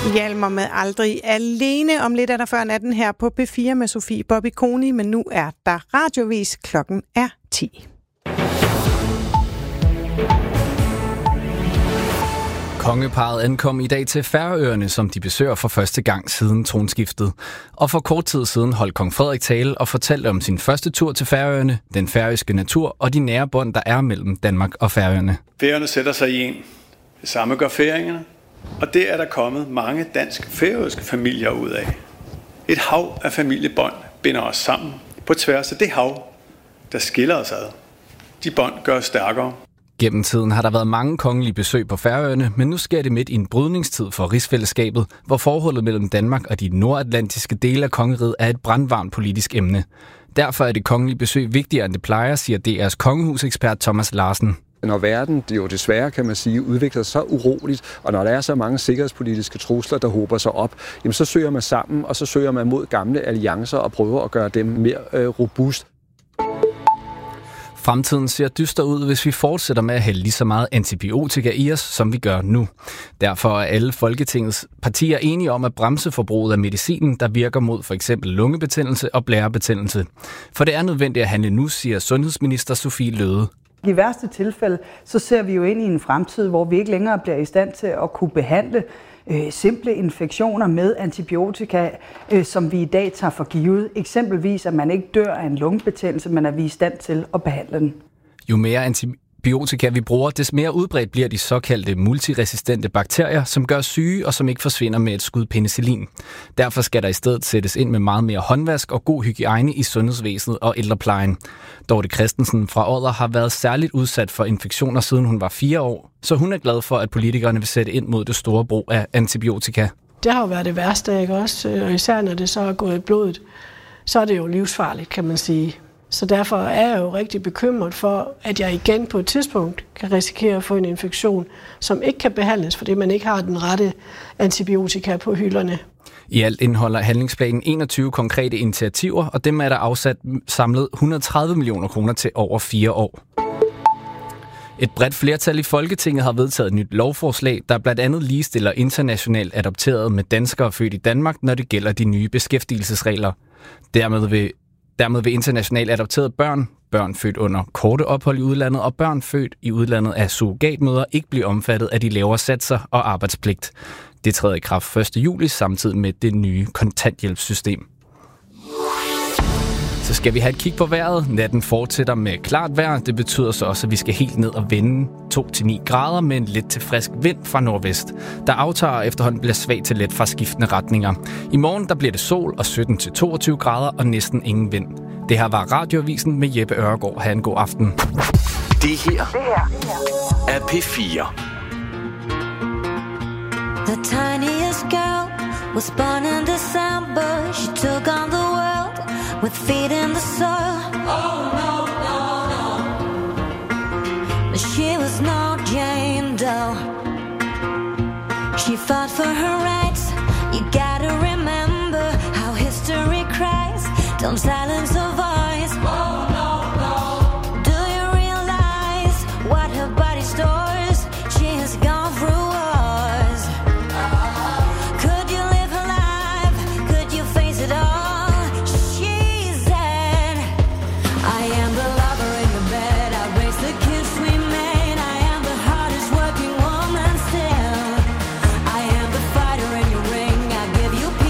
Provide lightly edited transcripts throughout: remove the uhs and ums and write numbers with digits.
Hjalmar med Aldrig Alene. Om lidt er der før natten her på P4 med Sofie Bobby Koni, men nu er der radiovis. Klokken er 10. Kongeparret ankom i dag til Færøerne, som de besøger for første gang siden tronskiftet. Og for kort tid siden holdt kong Frederik tale og fortalte om sin første tur til Færøerne, den færøske natur og de nære bånd, der er mellem Danmark og Færøerne. Færøerne sætter sig i en. Det samme gør færingerne. Og det er der kommet mange dansk-færøske familier ud af. Et hav af familiebånd binder os sammen på tværs af det hav, der skiller os ad. De bånd gør os stærkere. Gennem tiden har der været mange kongelige besøg på Færøerne, men nu sker det midt i en brydningstid for rigsfællesskabet, hvor forholdet mellem Danmark og de nordatlantiske dele af kongeriget er et brandvarmt politisk emne. Derfor er det kongelige besøg vigtigere end det plejer, siger DR's kongehusekspert Thomas Larsen. Når verden, det jo desværre kan man sige, udvikler sig så uroligt, og når der er så mange sikkerhedspolitiske trusler, der hober sig op, jamen så søger man sammen, og så søger man mod gamle alliancer og prøver at gøre dem mere robust. Fremtiden ser dyster ud, hvis vi fortsætter med at hælde lige så meget antibiotika i os, som vi gør nu. Derfor er alle Folketingets partier enige om at bremse forbruget af medicinen, der virker mod for eksempel lungebetændelse og blærebetændelse. For det er nødvendigt at handle nu, siger sundhedsminister Sophie Løhde. I værste tilfælde, så ser vi jo ind i en fremtid, hvor vi ikke længere bliver i stand til at kunne behandle simple infektioner med antibiotika, som vi i dag tager for givet. Eksempelvis, at man ikke dør af en lungebetændelse, men at vi er i stand til at behandle den. Jo mere antibiotika vi bruger, des mere udbredt bliver de såkaldte multiresistente bakterier, som gør syge og som ikke forsvinder med et skud penicillin. Derfor skal der i stedet sættes ind med meget mere håndvask og god hygiejne i sundhedsvæsenet og ældreplejen. Dorte Christensen fra Odder har været særligt udsat for infektioner, siden hun var 4 år, så hun er glad for, at politikerne vil sætte ind mod det store brug af antibiotika. Det har jo været det værste, ikke også? Og især når det så er gået i blodet, så er det jo livsfarligt, kan man sige. Så derfor er jeg jo rigtig bekymret for, at jeg igen på et tidspunkt kan risikere at få en infektion, som ikke kan behandles, fordi man ikke har den rette antibiotika på hylderne. I alt indeholder handlingsplanen 21 konkrete initiativer, og dem er der afsat samlet 130 millioner kroner til over 4 år. Et bredt flertal i Folketinget har vedtaget et nyt lovforslag, der blandt andet ligestiller internationalt adopterede med danskere født i Danmark, når det gælder de nye beskæftigelsesregler. Dermed vil internationalt adopterede børn født under korte ophold i udlandet og børn født i udlandet af surrogatmødre ikke blive omfattet af de lavere satser og arbejdspligt. Det træder i kraft 1. juli samtidig med det nye kontanthjælpssystem. Så skal vi have et kig på vejret. Natten fortsætter med klart vejr. Det betyder så også, at vi skal helt ned og vende 2-9 grader med en lidt til frisk vind fra nordvest, der aftager efterhånden bliver svag til let fra skiftende retninger. I morgen der bliver det sol og 17-22 grader og næsten ingen vind. Det her var Radioavisen med Jeppe Ørgaard. Ha' en god aften. Det her er P4. The tiniest girl was born in December. She took on the world with feet in the soil. Oh no, no, no. But she was no Jane Doe. She fought for her rights. You gotta remember how history cries. Don't silence her voice. Oh no, no. Do you realize what her body stores? She has gone through wars. Could you live her life? Could you face it all? She said, I am the lover in your bed. I raised the kids we made. I am the hardest working woman still. I am the fighter in your ring. I give you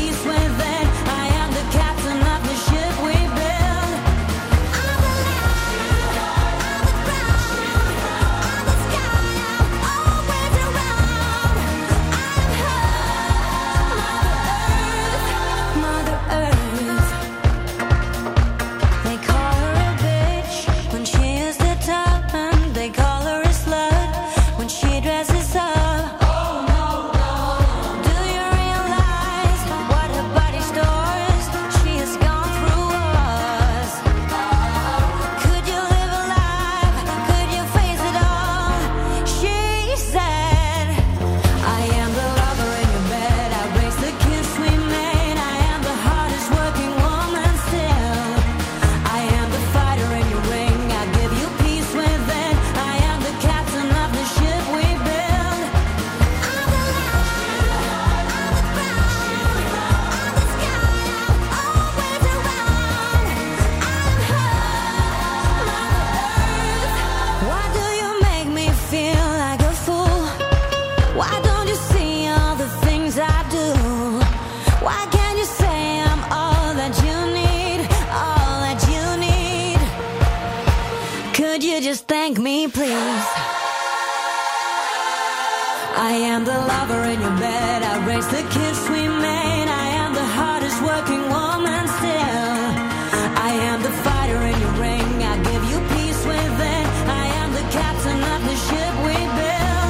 Why don't you see all the things I do? Why can't you say I'm all that you need? All that you need. Could you just thank me, please? I am the lover in your bed, I raised the kids we made. I am the hardest working woman still. I am the fighter in your ring, I give you peace within. I am the captain of the ship we build.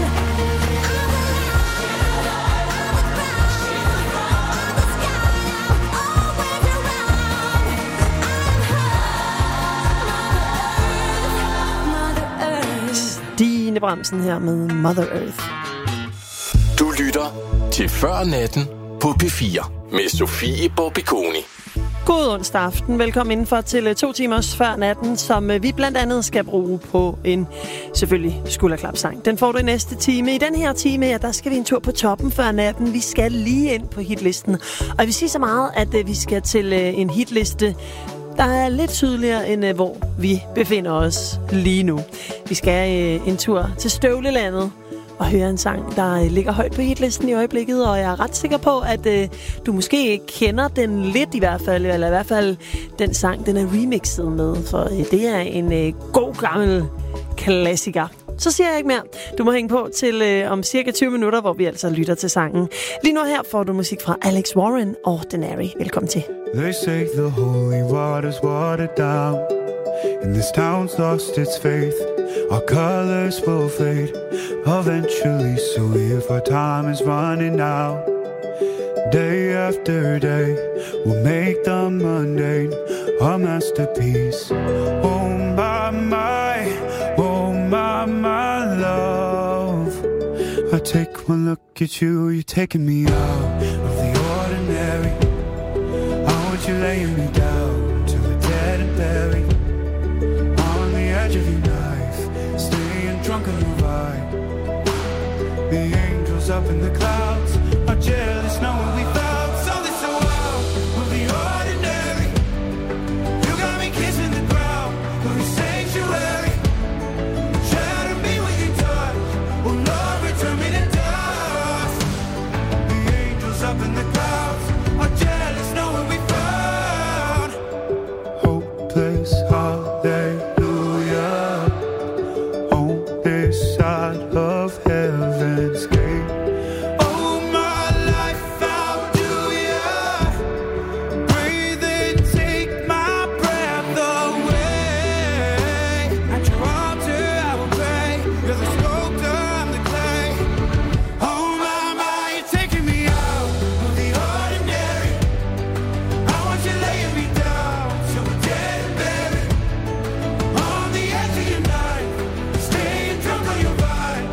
Stine Bramsen her med Mother Earth. Du lytter til Før Natten på P4 med Sofie Borbiconi. God onsdag aften. Velkommen indenfor til 2 timers Før Natten, som vi blandt andet skal bruge på en selvfølgelig skulderklapsang. Den får du i næste time. I den her time, ja, der skal vi en tur på toppen før natten. Vi skal lige ind på hitlisten. Og jeg vil sige så meget, at vi skal til en hitliste, der er lidt tydeligere end hvor vi befinder os lige nu. Vi skal en tur til Støvlelandet og høre en sang, der ligger højt på hitlisten i øjeblikket, og jeg er ret sikker på, at du måske kender den lidt i hvert fald, eller i hvert fald den sang, den er remixet med, for det er en god gammel klassiker. Så siger jeg ikke mere. Du må hænge på til om cirka 20 minutter, hvor vi altså lytter til sangen. Lige nu her får du musik fra Alex Warren, Ordinary. Velkommen til. They say the holy water's watered down, and this town's lost its faith. Our colors will fade eventually, so if our time is running out, day after day, we'll make the mundane a masterpiece. Oh my love, I take one look at you, you're taking me out of the ordinary. I want you laying me down till we're dead and buried on the edge of your knife, staying drunk on your vibe. The angels up in the clouds are jealous knowing we found something so wild of the ordinary. You got me kissing the ground of your sanctuary. Shatter me with your touch, oh Lord, return me to dust. The angels up in the clouds are jealous knowing we found hopeless hallelujah on this side of heaven's gate. Oh my life, how do ya breathe and take my breath away? At your altar I will pray, you're the sculptor, I'm the clay. Oh my, you're taking me out of the ordinary. I want you laying me down till we're dead and buried on the edge of your knife, staying drunk on your vine.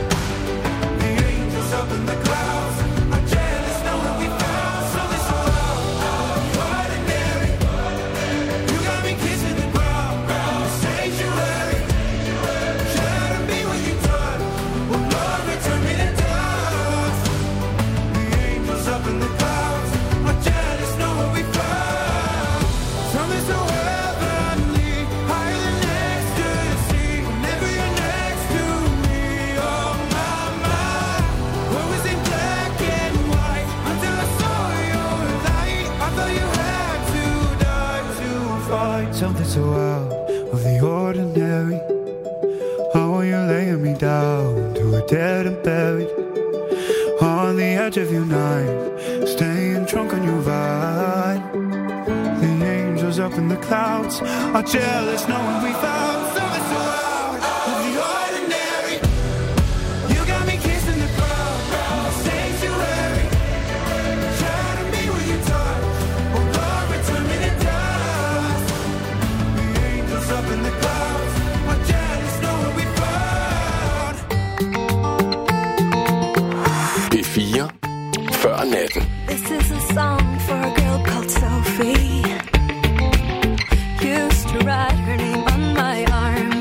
The angels up in the clouds are jealous knowing we found something so loud. Ordinary, you got me kissing the ground, the sanctuary. Shatter me when you touch, oh Lord, return me to dust. The angels up in the clouds are jealous knowing we found something so heavenly, higher than ecstasy. Whenever you're next to me, oh my, what was in black and white until I saw your light. I thought you had to die to fight something so out of the ordinary. How are you laying me down to a dead and buried on the edge of your knife, staying drunk on your vine. The angels up in the clouds are jealous knowing we found something so out of the ordinary. You got me kissing the ground, the sanctuary. Shatter me with your touch, oh Lord, return me to dust. The angels up in the clouds are jealous knowing we found P4 Før Natten. This is a song for a girl called Sophie. Used to write her name on my arm.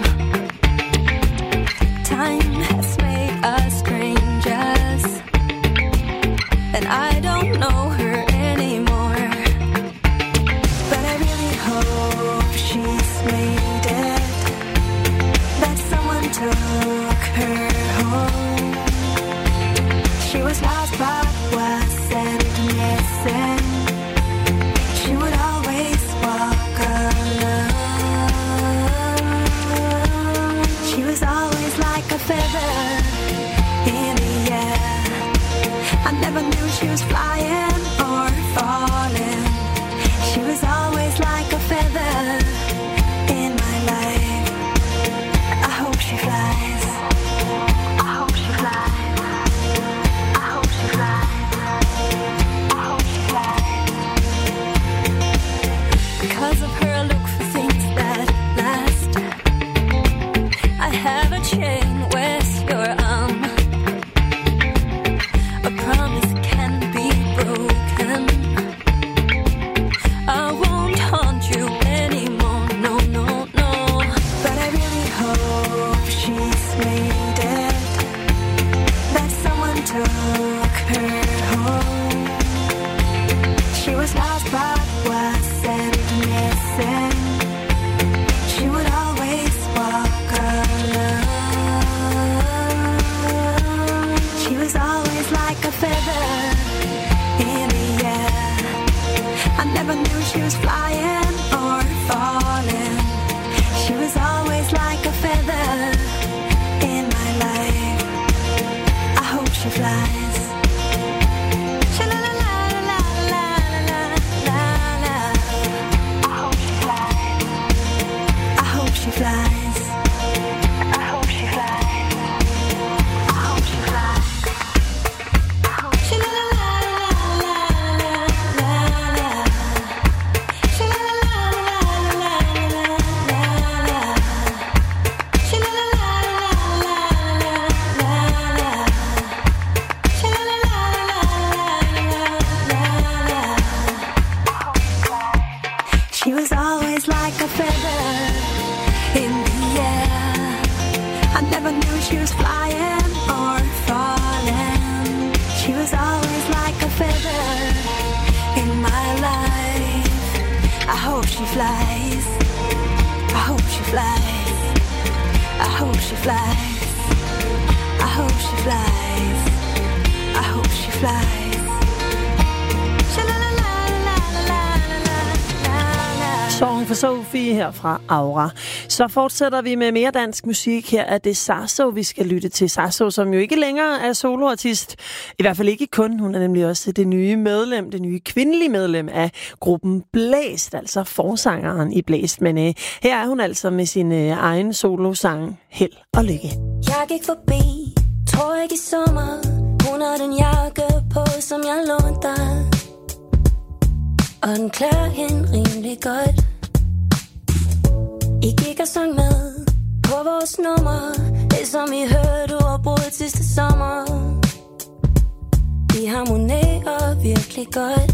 Time has made us strangers, and I don't know her anymore. But I really hope she's made it, that someone took her home. She was lost but wasn't missing. She would always walk alone. She was always like a feather in the air. I never knew she was flying or falling. She was always like a feather in my life. I hope she flies. I hope she flies. I hope she flies. I hope she flies. Because of her, I look for things that last. I have a chain with your arm. A promise can be broken. I won't haunt you anymore, no, no, no. But I really hope she's made it, that someone took her home. She was lost but wasn't missing. She would always walk alone. She was always like a feather in the air. I never knew she was flying or falling. She was always like a feather in my life. I hope she flies. Sha-la-la-la-la-la-la-la-la. I hope she flies. I hope she flies. I hope she flies. I hope she flies. Sha-la-la-la-la-la-la-la. She was always like a feather in the air. I never knew she was flying or falling. She was always like a feather in my life. I hope she flies. I hope she flies. I hope she flies. I hope she flies. I hope she flies. Song for Sophie her fra Aura. Så fortsætter vi med mere dansk musik. Her er det Sasso, vi skal lytte til. Sasso, som jo ikke længere er soloartist. I hvert fald ikke kun. Hun er nemlig også det nye medlem, det nye kvindelige medlem af gruppen Blæst, altså forsangeren i Blæst. Men her er hun altså med sin egen solosang Held og Lykke. Jeg gik forbi, tror ikke i sommer. Hun har den jakke på, som jeg lånte dig. Og den klæder hende rimelig godt. I gik og sang med på vores nummer. Det som I hørte ordbrudet sidste sommer. Vi harmonerer virkelig godt.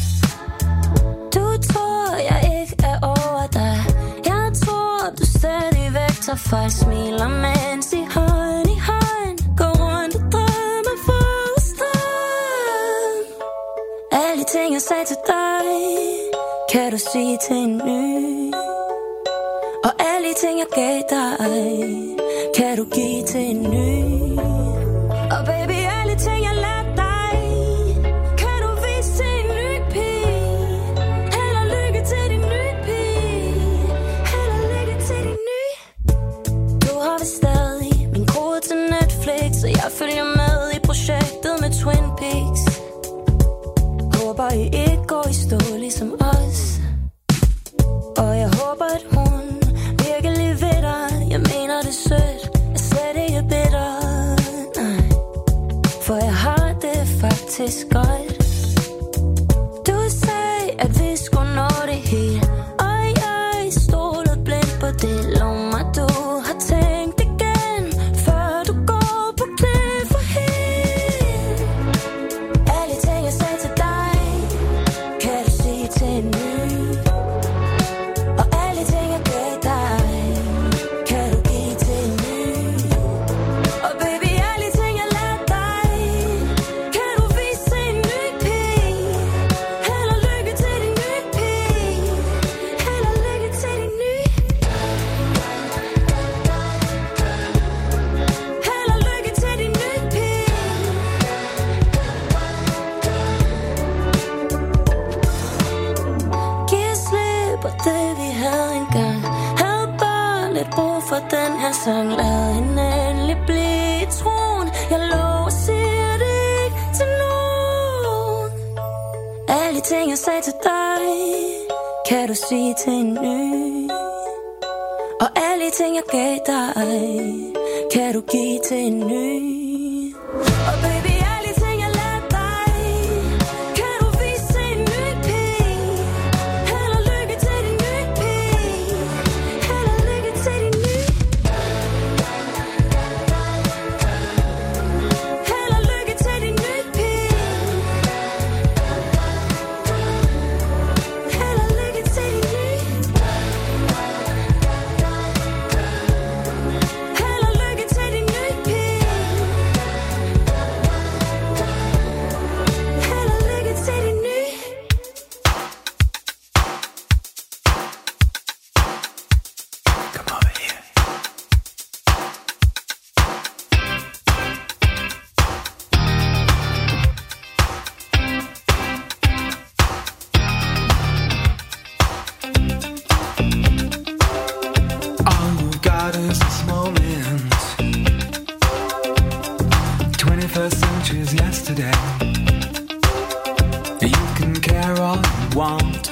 Du tror jeg ikke er over dig. Jeg tror du stadigvæk tager fejl. Smiler mens i hånd går rundt og drømmer for strøm. Alle ting jeg sagde til dig kan du sige til en ny. Og alle ting jeg gav dig kan du give til en ny. Og baby alle ting jeg lærte dig kan du vise til en ny pige. Held og lykke til din nye pige. Held og lykke til din nye. Du har vist stadig min kode til Netflix, og jeg følger med i projektet med Twin Peaks. Håber I ikke går i stå ligesom os. Og jeg håber at hun virkelig ved dig. Jeg mener det sødt, jeg slet ikke bitter. Nej, for jeg har det faktisk godt. Du sagde at vi skulle nå det hele, og jeg stolede blindt på det. Lov mig du har tænkt igen, før du går på knæ for hende. Alle ting jeg sagde til dig kan du sige til en ny. Baby, alle ting jeg lærte dig kan du vise en ny sang, lad hende endelig blive troen. Jeg lover, siger det ikke til nogen. Alle de ting, jeg sagde til dig, kan du sige til en ny. Og alle de ting, jeg gav dig, kan du give til en ny. Og baby, alle de ting, jeg lærte dig, kan du vise til en ny pige. Held og lykke til din nye pige. Held og lykke til din nye. Held og lykke til din nye pige. Held og lykke til din nye. Held og lykke til din nye pige. Held og lykke til din nye. Come over here. All we've got is this moment. 21st century is yesterday. You can care all you want.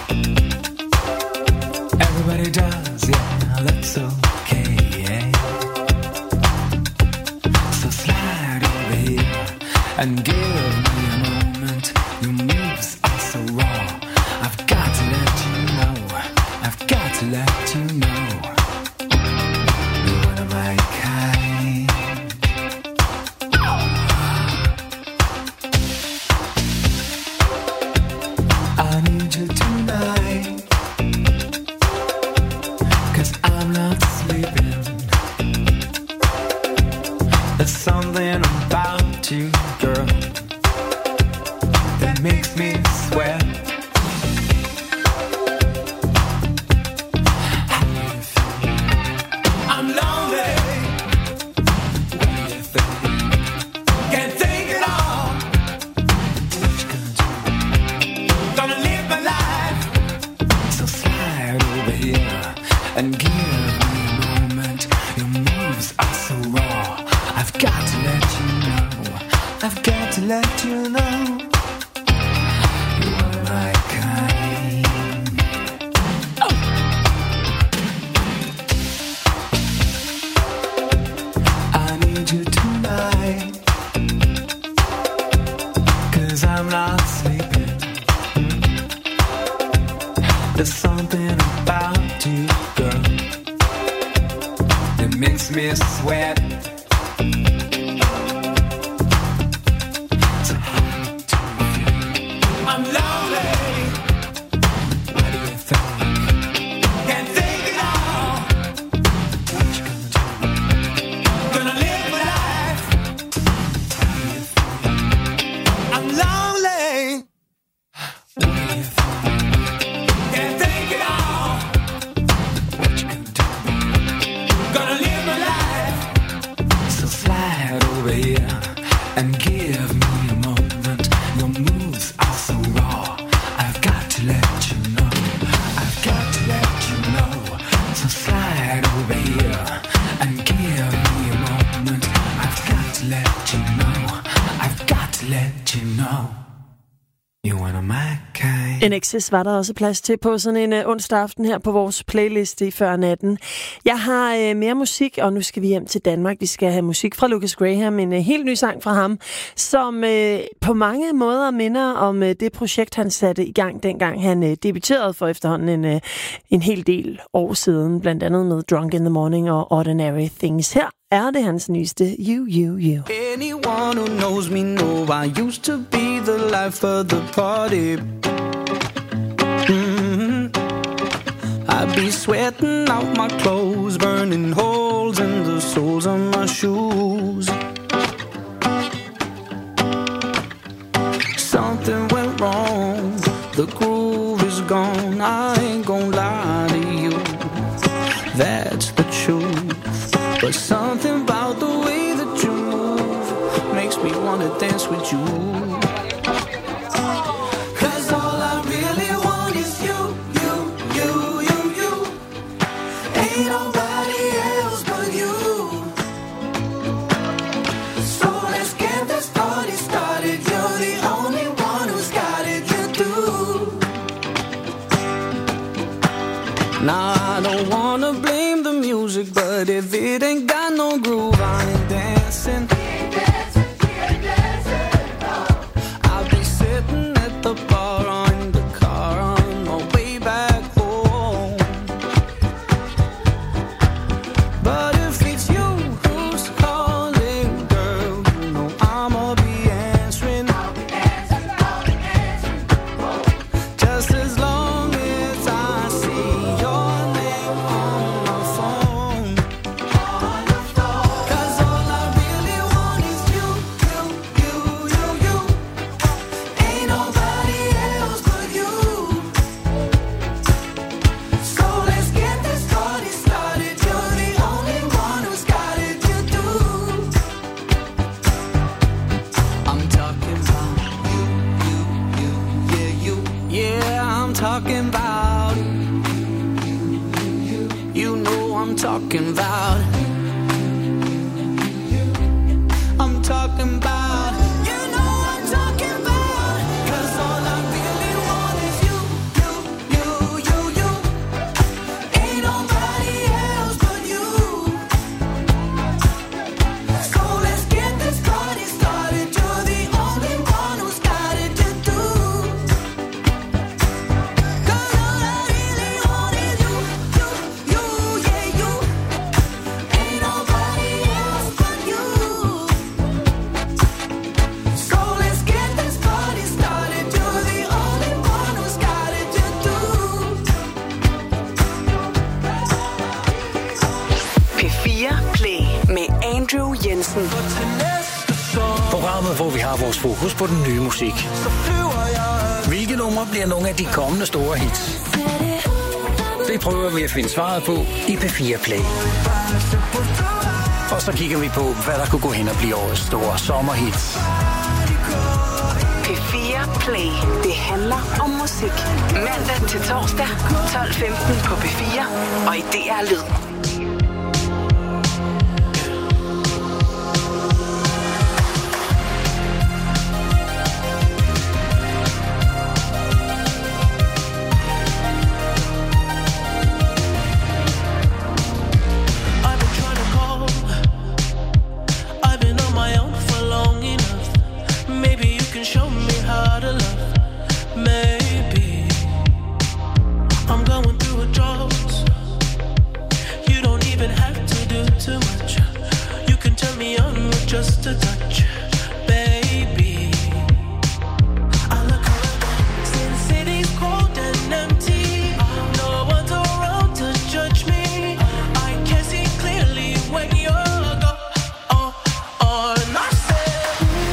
Everybody does, yeah, that's okay. Yeah. So slide over here and give me a moment. Your moves are so raw. I've got to let you know. I've got to let you know. You're one of my kind. I need you tonight. 'Cause I'm not sleeping. There's something about you, girl, that makes me sweat. I'm lonely. What do you think? Can't take it all. What you gonna do? Gonna live my life. So slide over here and give me a moment. Your moves are so raw. I've got to let you know. I've got to let you know. You are my kind. Oh. I need you tonight. 'Cause I'm not sleeping. There's something about you, girl, that makes me sweat. So hard to feel. I'm lonely. What do you think? Can't take it all. What you gonna do? Gonna live my life. How do you feel? I'm lonely. What do you think? Can't take it all. What you gonna do? Gonna live my life. So slide over here and give me a moment. Your moves are so raw. I've got to let you know. I've got to let you know. So slide over here and give me a moment. I've got to let you know. I've got to let you know. You wanna my kind. NXS var der også plads til på sådan en onsdag aften her på vores playliste i Før Natten. Jeg har mere musik, og nu skal vi hjem til Danmark. Vi skal have musik fra Lucas Graham, en helt ny sang fra ham, som på mange måder minder om det projekt, han satte i gang, dengang han debuterede for efterhånden en hel del år siden, blandt andet med Drunk in the Morning og Ordinary Things. Her er det hans nyeste You. Anyone who knows me know I used to be the life of the party. I'd be sweating out my clothes, burning holes in the soles of my shoes. Something went wrong, the groove is gone. I ain't gon' lie to you, that's the truth. But something about the way that you move makes me wanna dance with you. Cause all I really want is you. Ain't nobody else but you. talking about. I'm talking about. You know I'm talking about. 'Cause all I really want is you, you, you, you, you. Ain't nobody else but you. So let's get this party started. You're the only one who's got it to do. 'Cause all I really want is you, you, you, yeah, you. Ain't nobody else but you. So let's get this party started. You're the only one who's got it to do. P4 Play med Andrew Jensen. Programmet, hvor vi har vores fokus på den nye musik. Hvilke numre bliver nogle af de kommende store hits? Det prøver vi at finde svaret på i P4 Play. Og så kigger vi på, hvad der kunne gå hen og blive årets store sommerhits. P4 Play. Det handler om musik. Mandag til torsdag, 12:15 på P4 og i DR Lyd. I've been trying to call. I've been on my own for long enough. Maybe you can show me how to love. Maybe I'm going through a drought. You don't even have to do too much. You can turn me on with just a touch, baby. I look around, see the city's cold and empty. No one's around to judge me. I can see clearly when you're gone. And I said,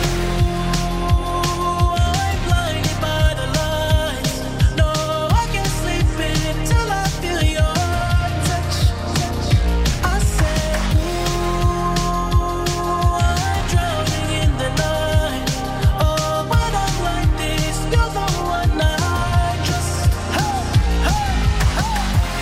ooh, I'm blinded by the lights. No, I can't sleep until I feel your touch. I said, ooh, I'm drowning in the night. Oh, when I'm like this, you're the one I trust. Hey, hey, hey.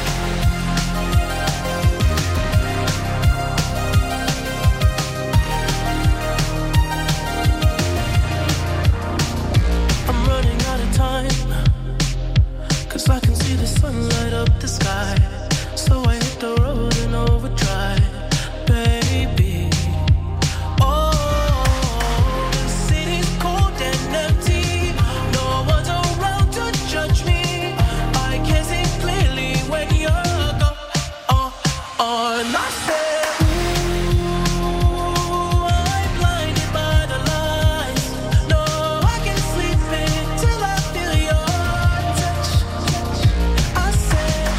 I'm running out of time, 'cause I can see the sun light up the sky. So I hit the road in overdrive, baby. Oh, the city's cold and empty. No one's around to judge me. I can see clearly when you're gone. And I said, ooh, I'm blinded by the lights. No, I can't sleep until I feel your touch. I said,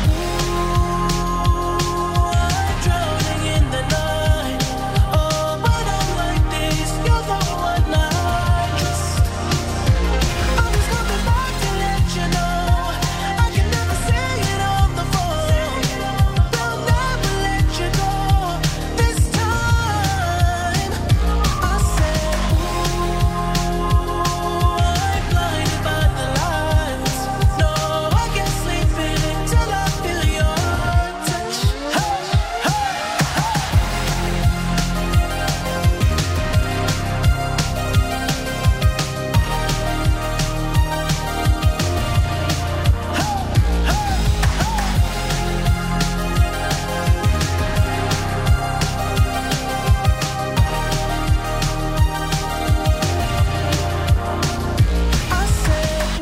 ooh, I'm drowning in the night. Oh, when I'm like this, you're the one I trust. I'm just coming back to let you know I can never say it on the phone. They'll never let you go this time. I said, ooh, I'm blinded by the lights. No, I can't sleep until I feel your touch. Hey, hey, I said,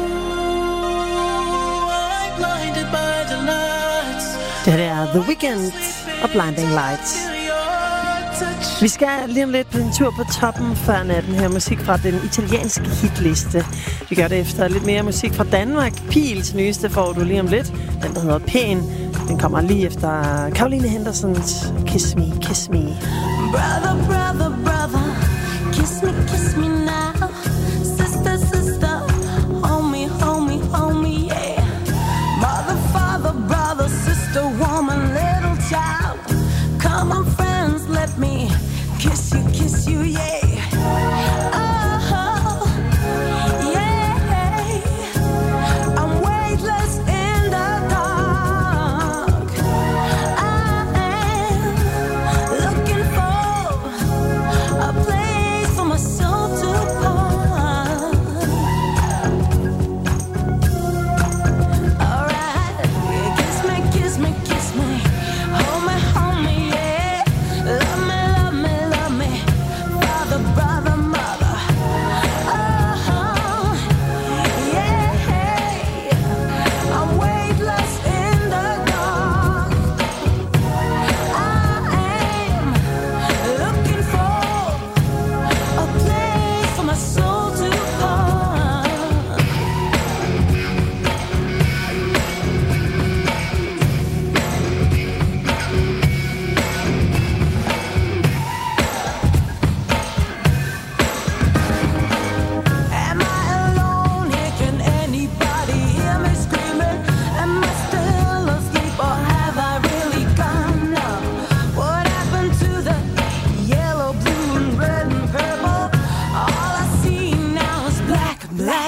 ooh, I'm blinded by the lights. Det her er The Weeknd og Blinding Lights. Vi skal lige om lidt på en tur på toppen før natten her. Musik fra den italienske hitliste. Vi gør det efter lidt mere musik fra Danmark. Pils nyeste får du lige om lidt. Den, der hedder Pæn. Den kommer lige efter Caroline Hendersons Kiss Me, Kiss Me. Brother, brother, brother, kiss me now. Sister, sister, hold me, hold me, hold me, yeah. Mother, father, brother, sister, woman, little child. Come on, friends, let me kiss you, yeah. Oh, yeah. I'm weightless in the dark. I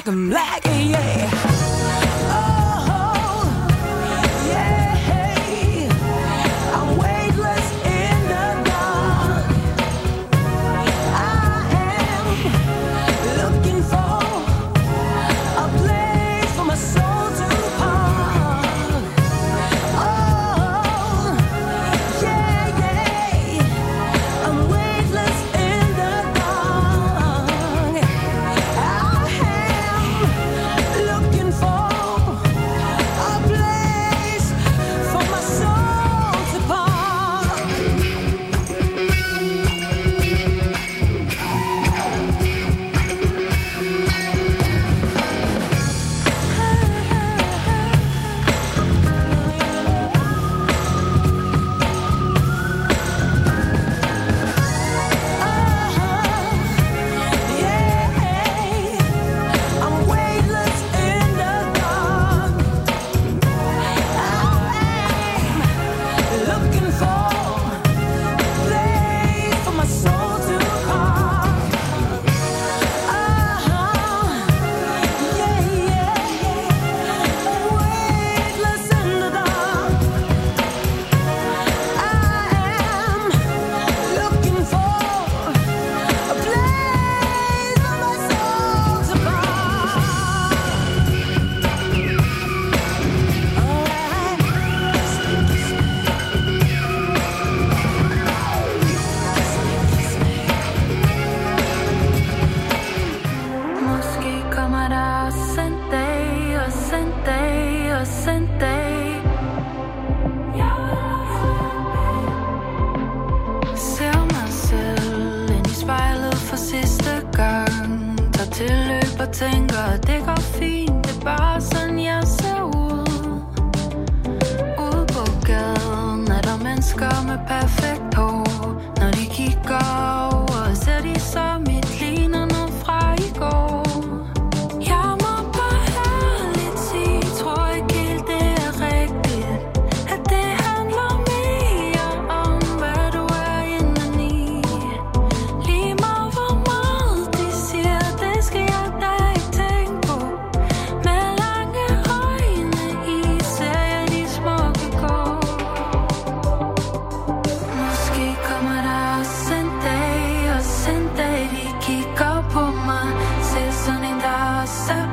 'em like, yeah. Oh, yeah. I'm weightless in the dark. I am looking for a place for my soul to park. Oh, yeah. I'm weightless in the dark. I am looking for a place for my soul to park. I'm weightless in the dark. I'm looking for a place for my soul to park. Weightless in the dark. I am looking for a place for my soul to park. Måske kommer der også en dag, også en dag, også en dag. Ser mig selv ind i spejlet for sidste gang. Tager tilløb og tænker, at det går fint, det er bare sådan, jeg ser ud. Ude på gaden er der mennesker med perfekt hår. Når de kigger over, ser de så mit ligner noget fra i går. Jeg må bare ærligt sige, tror ikke helt det er rigtigt, at det handler mere om, hvad du er indeni. Lige meget hvor meget de siger, det skal jeg da ikke tænke på. Med lange øjne i, ser jeg de smukke gå. Måske kommer der også en dag, de kigger på mig. Ser sådan en, der også er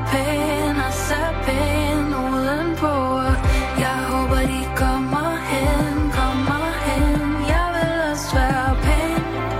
pæn udenpå. Jeg håber, de kommer hen. Jeg vil også være pæn.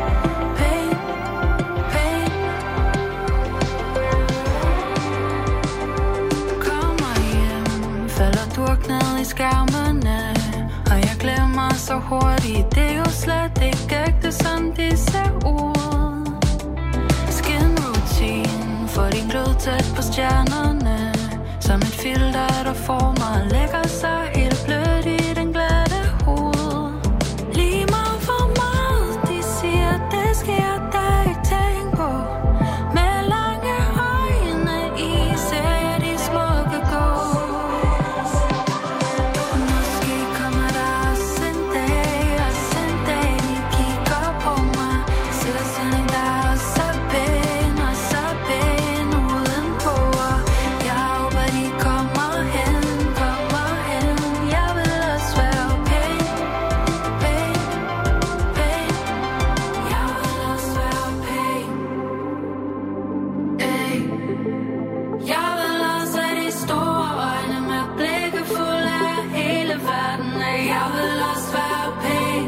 Kommer hjem, falder druknet i skærmene. Og jeg glemmer så hurtigt, det er jo slet ikke ægte, sådan det ser ud. Skinroutine, får din glød tæt på stjernerne. Som et filter, der får mig, lægger sig helt blødt i den glatte hoved. Lige meget hvor meget de siger, det skal jeg da ikke tænke på. Med lange øjne i, ser jeg de smukke gå. Måske kommer der også en dag, de kigger på mig. Ser sådan en, der også er pæn udenpå. Jeg håber, de kommer hen. Jeg vil også være pæn. Jeg vil også være pæn. Jeg vil også have de store øjne med blikke fulde af hele verden. Jeg vil også være pæn.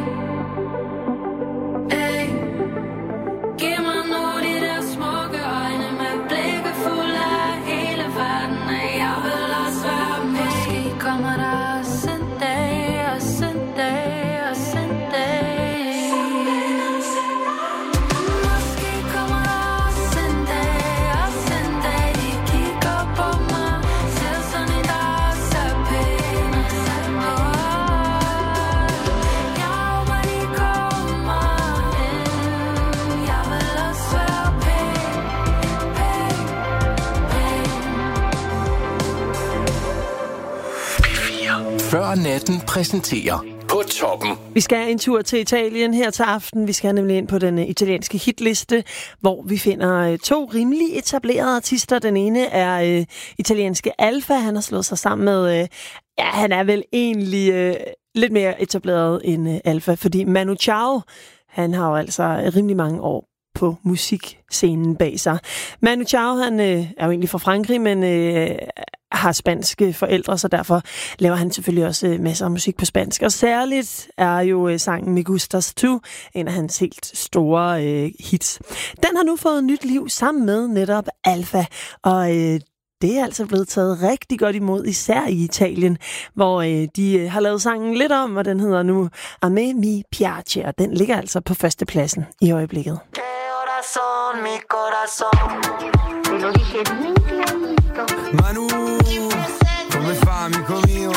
Giv mig nu de der smukke øjne med blikke fulde af hele verden. Jeg vil også være pæn. Måske kommer der også en dag. Måske kommer der også en dag, de kigger på mig. Ser sådan en, der også er pæn. Jeg håber, de kommer hen. Jeg vil også være pæn. Før natten præsenterer På toppen. Vi skal en tur til Italien her til aften. Vi skal nemlig ind på den italienske hitliste, hvor vi finder 2 rimelig etablerede artister. Den ene er italienske Alfa. Han har slået sig sammen med... han er vel egentlig lidt mere etableret end Alfa, fordi Manu Chao, han har jo altså rimelig mange år på musikscenen bag sig. Manu Chao, han er jo egentlig fra Frankrig, men har spanske forældre, så derfor laver han selvfølgelig også masser af musik på spansk. Og særligt er jo sangen Me Gustas Tu en af hans helt store hits. Den har nu fået nyt liv sammen med netop Alfa, og det er altså blevet taget rigtig godt imod, især i Italien, hvor de har lavet sangen lidt om, og den hedder nu A me mi piace, og den ligger altså på førstepladsen i øjeblikket. Mi corazón, te lo dije bien clarito. Manu, come fa amico mio?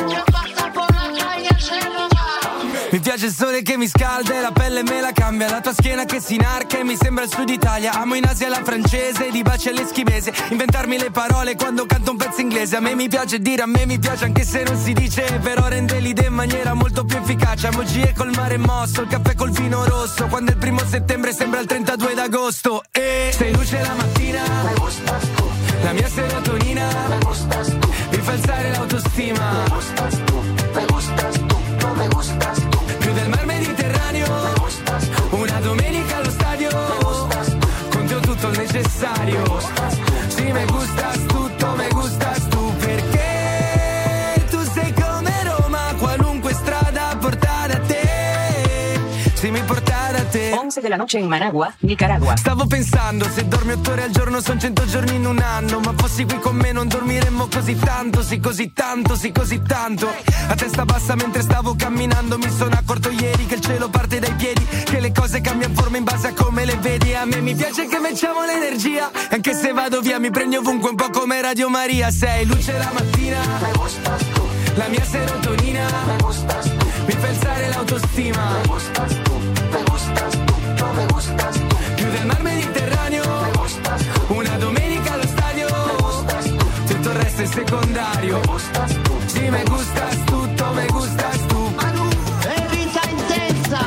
Mi piace il sole che mi scalda e la pelle me la cambia. La tua schiena che si inarca e mi sembra il sud Italia. Amo in Asia la francese, di baci all'eschimese. Inventarmi le parole quando canto un pezzo inglese. A me mi piace dire, a me mi piace anche se non si dice. Però rende l'idea in maniera molto più efficace. Emoji col mare mosso, il caffè col vino rosso. Quando è il 1 settembre sembra il 32 d'agosto. E sei luce la mattina, la mia serotonina, mi fa alzare l'autostima. Me gustas tu, no me gustas tu. Più del mar Mediterraneo, una domenica allo stadio, con te ho tutto il necessario. Sì, me gustas tutto, me gustas tu, perché tu sei come Roma, qualunque strada porta da te. Sì, mi porta da te. 11 de la noche en Managua, Nicaragua. Stavo pensando, se dormi 8 ore al giorno son 100 giorni in un anno. Ma fossi qui con me non dormiremmo così tanto, sì così tanto, sì così tanto. A testa bassa mentre stavo camminando mi sono accorto ieri che il cielo parte dai piedi, che le cose cambiano forma in base a come le vedi. A me mi piace che mettiamo l'energia, anche se vado via mi prendi ovunque un po' come Radio Maria. Sei luce la mattina, la mia serotonina, mi fa alzare l'autostima. Me gustas tu, no me gustas tu. Più del mar Mediterraneo, una domenica allo stadio, tutto il resto è secondario. Sì, me gustas tutto, me gustas tu. Manu, è vita intensa.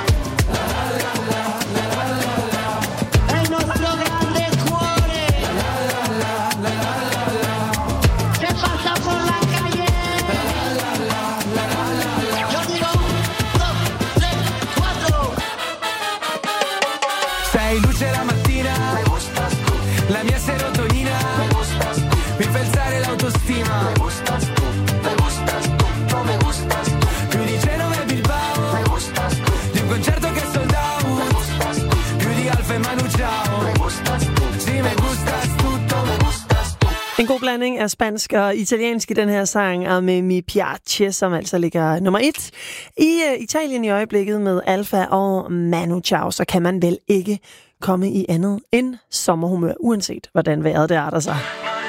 È il nostro grande cuore. Che passa por la calle. Yo digo 1, 2, 3, 4. Sei luce la mattina, la mia serotonina, mi fa alzare l'autostima. Me gustas tu, più di Genova e Bilbao, di un concerto che è sold out, più di Alfa e Manu Chao. Sì, me gustas tutto, me gustas tu. En god blanding af spansk og italiensk i den her sang, A me mi piace, som altså ligger nummer 1 i Italien i øjeblikket med Alfa og Manu Chao. Så kan man vel ikke komme i andet end sommerhumør, uanset hvordan vejret det arter sig.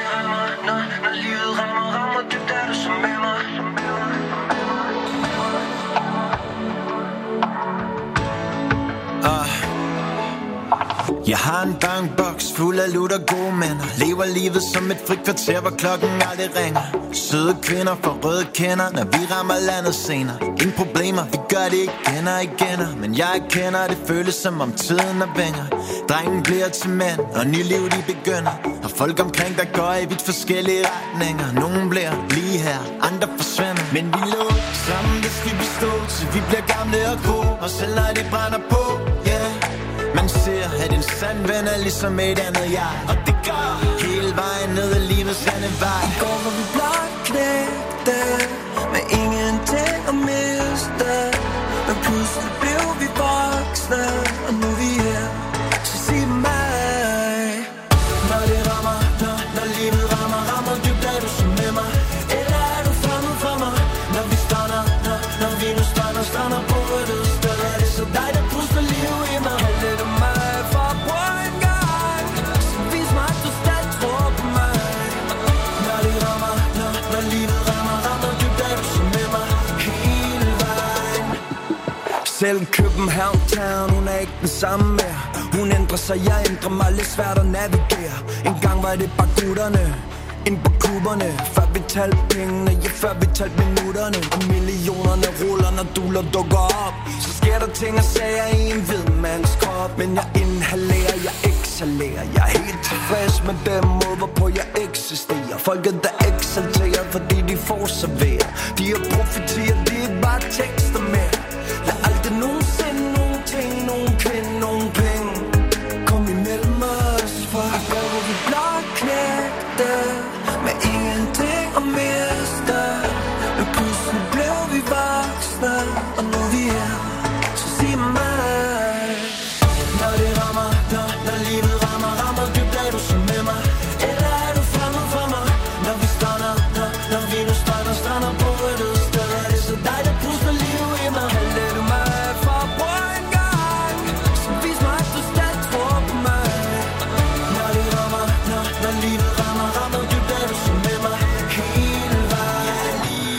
Jeg har en bankboks fuld af lutter gode minder. Lever livet som et frikvarter, hvor klokken aldrig ringer. Søde kvinder får røde kender, når vi rammer landet senere. Ingen problemer, vi gør det igen og igen. Men jeg erkender, det føles som om tiden er vinger. Drengen bliver til mænd, og ny liv de begynder. Og folk omkring der går i vidt forskellige retninger. Nogen bliver lige her, andre forsvinder. Men vi lå sammen, det skal vi stå til vi bliver gamle og grå. Og selv når det brænder på, yeah. Man ser, at en sand ven er ligesom et andet jeg. Og det går hele vejen ned ad livets landevej. I går var vi blot knægte, med ingenting at miste. Men pludselig blev vi voksne, og nu er vi her. Så sig mig, når det rammer, når livet rammer dybt, er du så med mig? Eller er du fremmed for mig? Når vi stander, når vi nu stander på et sted, er det så dig, der puster liv i mig? Selv København Town, hun er ikke den samme mere. Hun ændrer sig, jeg ændrer mig, lidt svært at navigere. En gang var det bare gutterne, ind på klubberne, før vi talte pengene, ja, før vi talte minutterne. Og millionerne ruller, når duller dukker op. Så sker der ting og sager i en hvid mands krop. Men jeg inhalerer, jeg exhalerer. Jeg er helt tilfreds med den måde, hvorpå jeg eksisterer. Folket der exalterer, fordi de får serveret. De har profetier, de er bare tekster mere. Lad aldrig nogensinde nogen ting, nogen kvinde, nogen penge kom imellem os. For i går var vi blåklædte med ingenting at miste. Men pludselig blev vi voksne, og nu er vi her. Så sig mig, når det rammer, når livet rammer dybt, er du så med mig? Eller er du fremmed for mig? Når vi stander, når vi nu strander på et sted, er det så dig, der puster liv i mig? Kaldte du mig for at prøve en gang, så vis mig, at du stadig tror på mig. Når det rammer, når livet rammer dybt, er du så med mig? Hele vejen.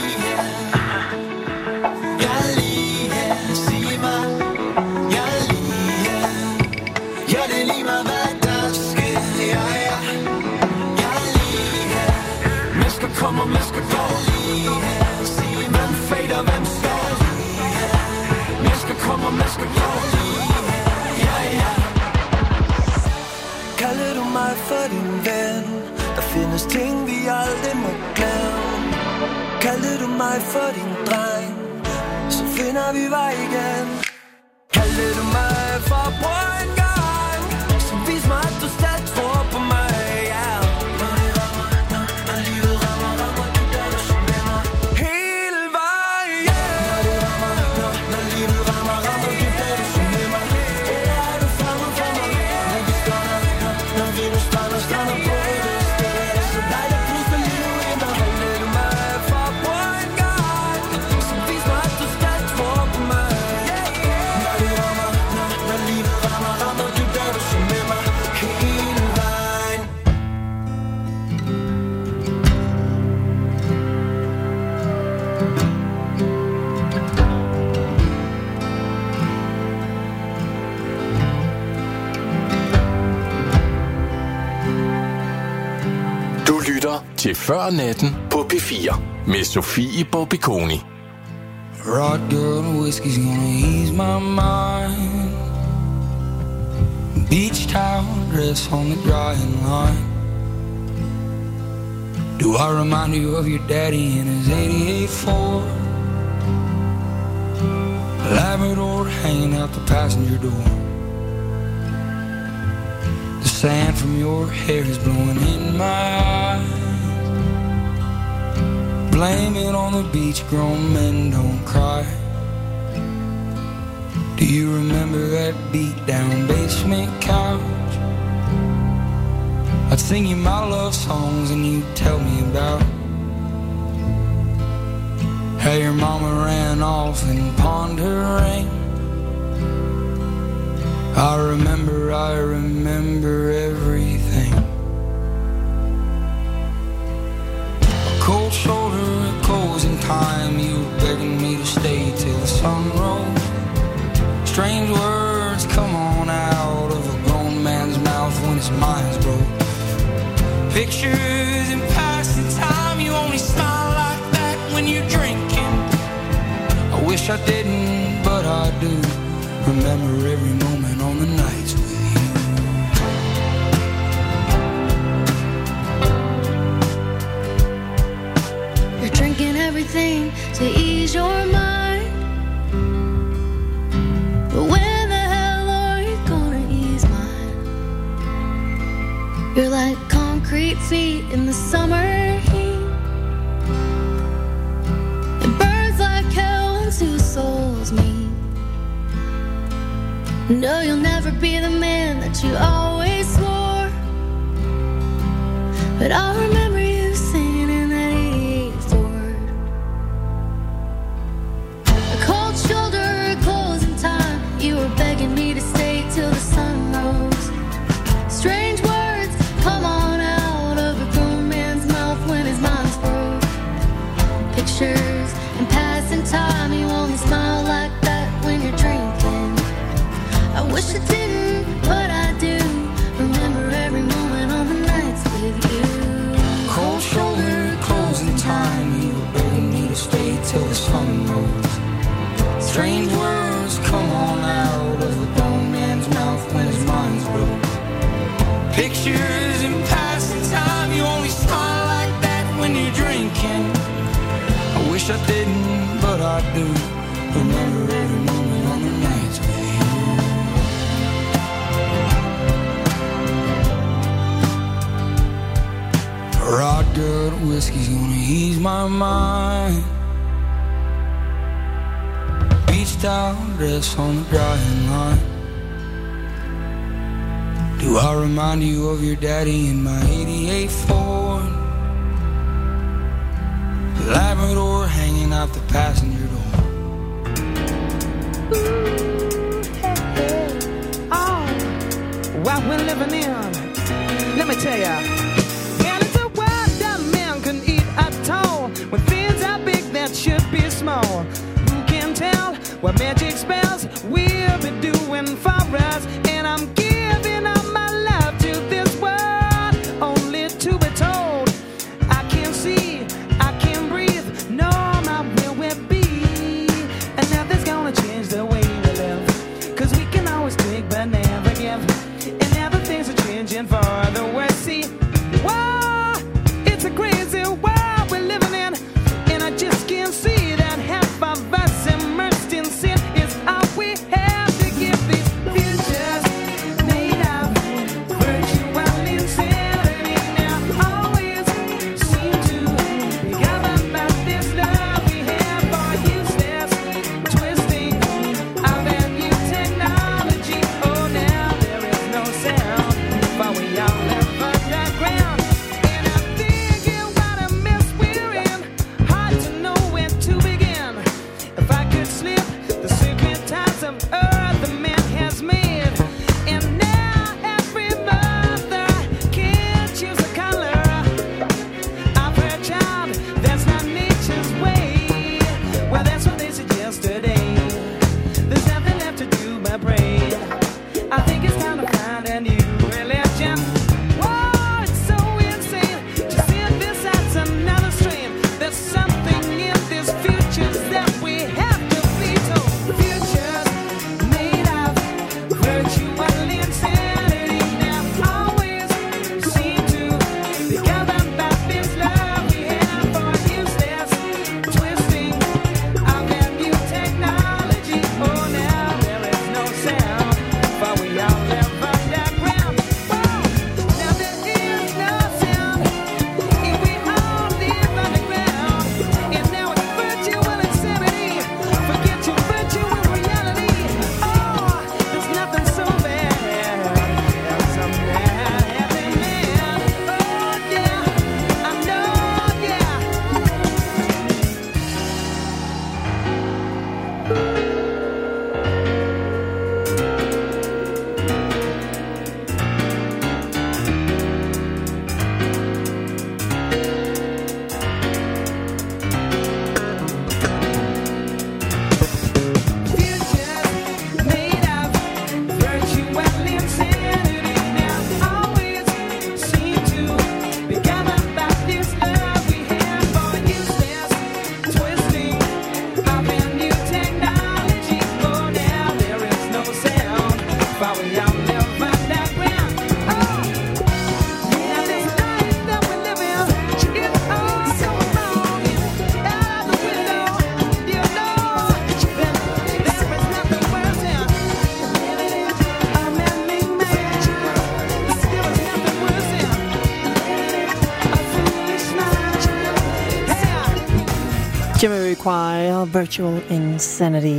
Jeg er lige her, sig mig. Jeg er lige her. Ja, det er lige meget, hvad der sker. Ja. Jeg er lige her. Mennesker kommer, mennesker går. Lige her. Sig mig, hvem fader, hvem står. Lige her. Mennesker kommer, mennesker går. Lige her. Ja. Kalder du mig for din ven? Der findes ting, vi aldrig må glemme. Kalder du mig for din dreng? Så finder vi vej igen. Kalder du mig for at prøve en gang, så vis mig, at du stadig tror på mig. Yeah. Når det rammer, når livet rammer du, der du så med mig. Hele vejen. Når det rammer, når livet rammer du, der du så med mig. Eller er du fremmed for mig? Når vi stander, når vi nu stander på et sted, er det så dig, der puster liv i mig. Kalder du mig for at prøve en gang, så vis mig, at du stadig tror på mig. Når det rammer, når livet rammer du, der du så med mig. Hele vejen. Du lytter til Før Natten på P4 med Sofie Bobiconi. Rot girl whiskey's gonna ease my mind. Beach towel dress on the drying line. Do I remind you of your daddy in his 88 Ford? Labrador hanging out the passenger door. The sand from your hair is blowing in my eyes. Blame it on the beach, grown men don't cry. Do you remember that beat down basement couch? I'd sing you my love songs and you'd tell me about how your mama ran off and pawned her ring. I remember everything. A cold shoulder, a closing time. You were begging me to stay till the sun rose. Strange words come on out of a grown man's mouth when his mind's broke. Pictures in passing time. You only smile like that when you're drinking. I wish I didn't, but I do. Remember every moment on the nights with you. You're drinking everything to ease your mind. But when the hell are you gonna ease mine? You're like concrete feet in the summer heat. It burns like hell when two souls meet. No, you'll never be the man that you always swore. But I'll remember you singing in that 88 Ford. A cold shoulder, a closing time. You were begging me to stay till the sun rose. Strange words come on out of a grown man's mouth when his mind's broke. Pictures in passing time. You only smile like that when you're drinking. I wish I didn't, but I do. Remember every moment on the nights with you. wish I didn't, but I do. Remember every moment on the nights with you. Rod good whiskey's gonna ease my mind. Beach towel dress on the drying line. Do I remind you of your daddy in my 88 Ford? Labrador hanging out the passenger door. Oh, what we're living in, let me tell ya. And it's a world that man can eat at all. When things are big that should be small. Who can tell what magic spells we'll be doing for us? And I'm giving up my love to this world, only to be told I can't see, I can't breathe, no, my will will be. And nothing's gonna change the way we live, 'cause we can always take but never give. And now the things are changing for the worse. See, whoa, it's a crazy world we're living in, and I just can't see that half of us immersed in sin is all we have to give these futures made of virtual insanity. Now always seem to be governed by this love we have for useless twisting of that new technology. Oh, now there is no sound, but we all live underground. And I'm thinking what a mess we're in, hard to know where to begin. If I could slip the secret ties of earth the man has made, and now every mother can choose a color of her child. That's not nature's way. Well, that's what they said yesterday. There's nothing left to do but pray. I think it's time to find a new religion. Whoa, it's so insane to see this as another strain. There's something in this future that we have to be told. Futures made of virtual insanity now always seem to be governed by this love we have for useless twisting of that new technology. Oh, now there is no sound, for we all live underground. Whoa, now there is no sound, if we all live underground. And now it's virtual insanity. Forget your virtual reality. Oh, there's nothing so bad as a man having man. Oh, yeah, I know, yeah. Made of virtual insanity now always seem to be governed by this love we have for useless twisting of that new technology. Oh, now there is no sound, for we all live underground. Oh, now this life that we live in is all so wrong. Out of the window, you know that there is nothing worse than living in a man-made mansion. There is nothing worse than a foolish mind. Hey, Jamiroquai og Virtual Insanity.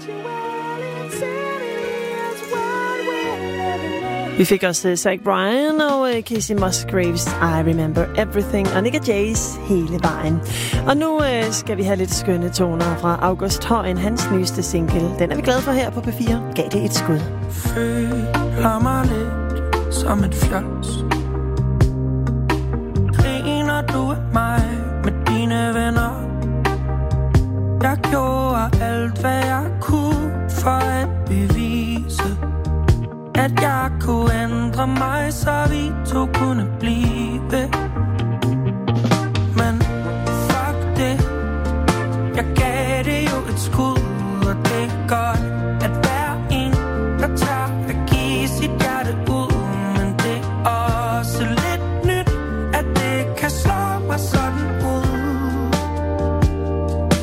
Vi fik også Zach Bryan og Casey Musgraves' I Remember Everything, og Nick Jays Hele Vejen. Og nu skal vi have lidt skønne toner fra August Højen, hans nyeste single. Den er vi glade for her på P4. Gav det et skud. Føler mig lidt som et fjols. Griner du af mig med dine venner? Jeg gjorde alt hvad jeg kunne for at bevise at jeg kunne ændre mig, så vi to kunne blive. Men fuck det, jeg gav det jo et skud, og det er godt, at hver en, der tør at give sit hjerte ud. Men det er også lidt nyt, at det kan slå mig sådan ud.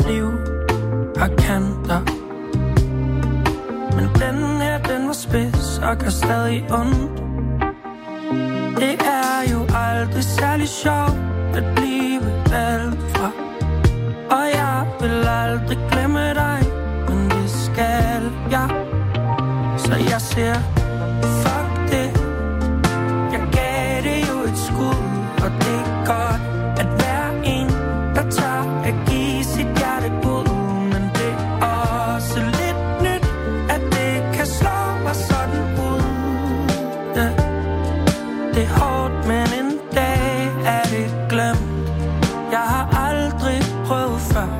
liv har kanter. Men den her, den var spids og gør stadig ondt. Det er jo aldrig særlig sjovt at blive valgt fra. Og jeg vil aldrig glemme dig, men det skal jeg. Så jeg siger, fuck det. Jeg gav det jo et skud, og det er godt at være en, der tør at give sit hjerte ud. Men det er også lidt nyt, at det kan slå mig sådan ud. Ja. Det er hårdt, men en dag er det glemt. Jeg har aldrig prøvet før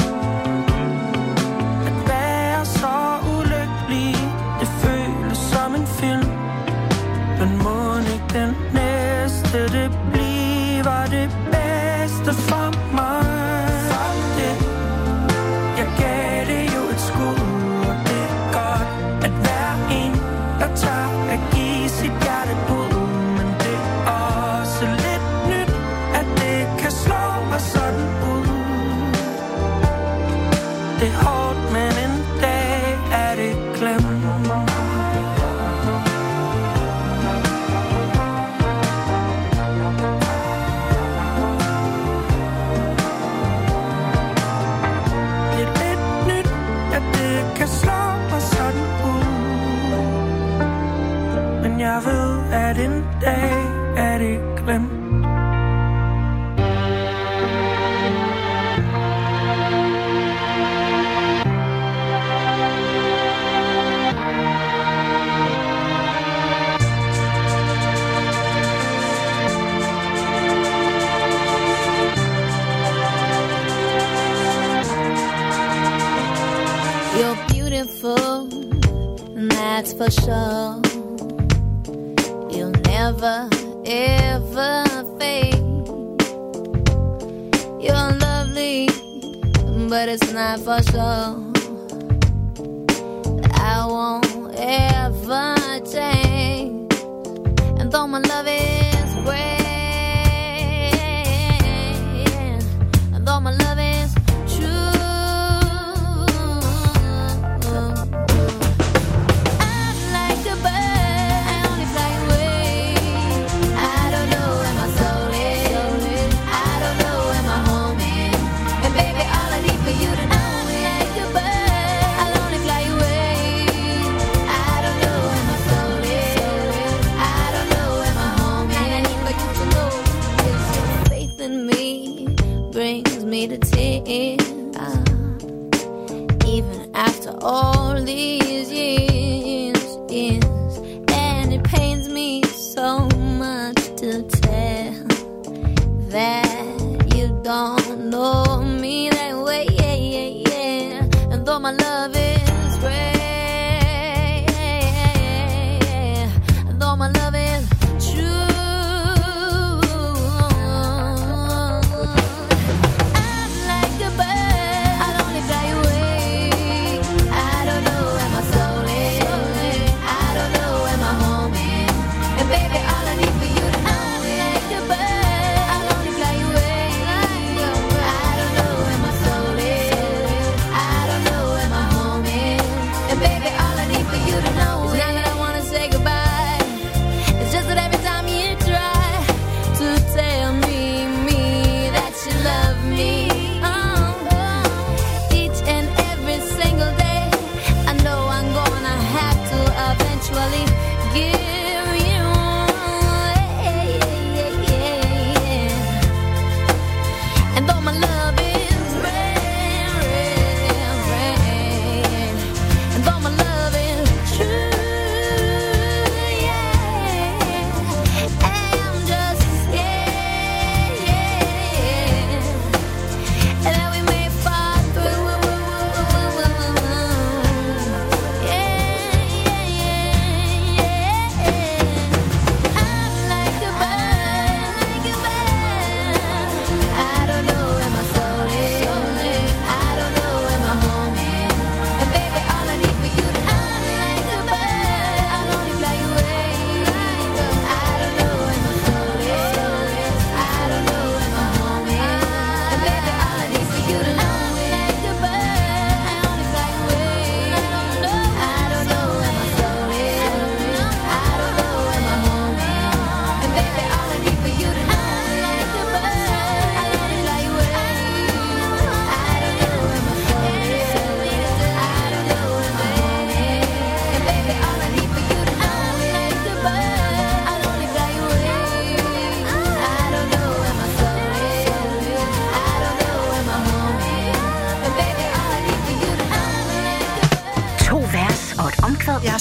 at være så ulykkelig. Det føles som en film, men må ikke den næste, det bliver det bedste for mig. Fuck det. Jeg gav det jo et skud, og det er godt at være en, der tør at give sit hjerte ud. Men det er også lidt nyt, at det kan slå mig sådan ud. Det er hårdt, men en dag er det glemt. Det er lidt nyt, at det kan slå mig sådan ud. Men jeg ved, at en dag er det glemt. You're beautiful, and that's for sure. You'll never, ever fade. You're lovely, but it's not for sure. I won't ever change. And though my love is great, and though my love is true, I'm like a bird, I only fly away. I don't know where my soul is, I don't know where my home is. And baby, all I need for you to know is like a bird, I'll only fly away. I don't know where my soul is, I don't know where my home is.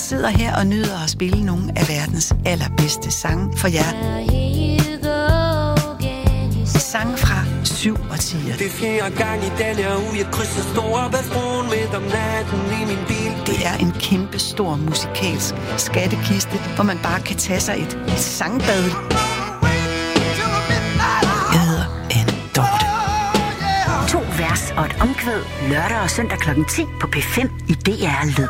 sidder her og nyder at spille nogle af verdens allerbedste sange for jer. Sange fra 7 årtier. Det er 4. gang i den her uge, jeg krydser Storebæltsbroen midt om natten i min bil. Det er en kæmpe stor musikalsk skattekiste, hvor man bare kan tage sig et sangbad. Jeg hedder Anne Dorte. 2 vers og et omkvæd lørdag og søndag kl. 10 på P5 i DR Lyd.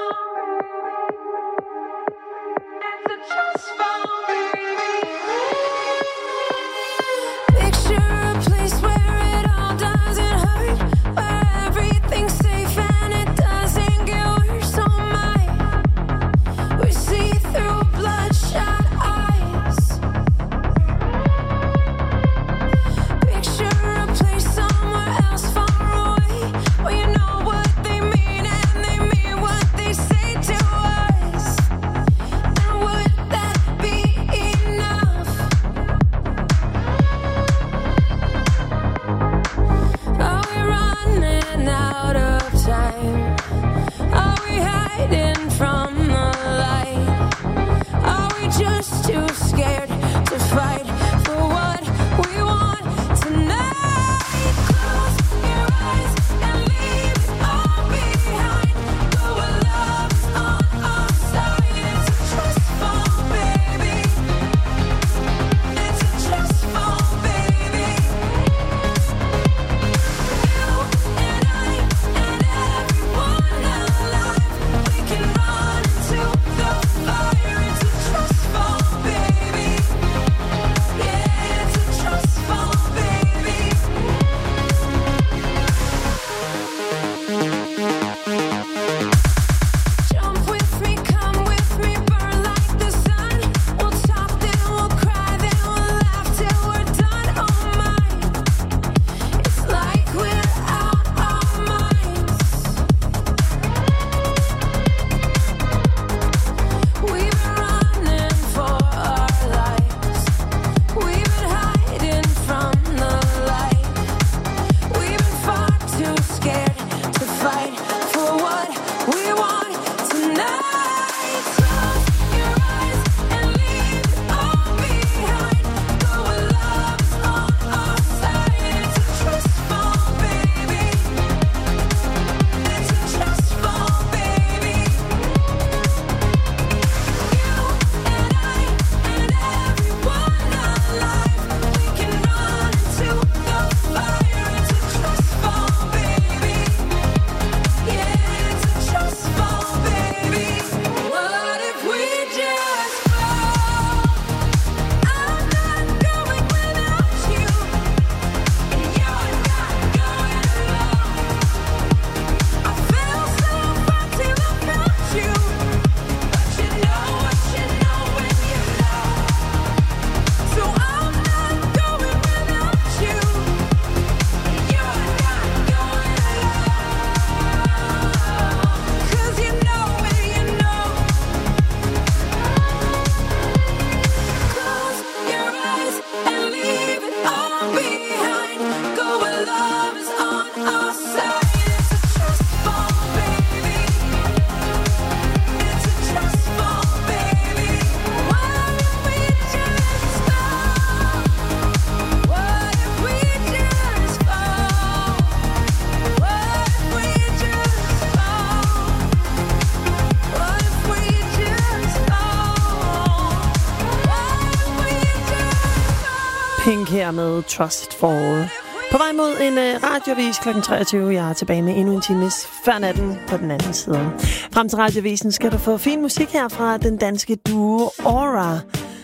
Pink her med Trust Fall. På vej mod en radioavis kl. 23. Jeg er tilbage med endnu en time før natten på den anden side. Frem til radiovisen skal du få fin musik her fra den danske duo Aura.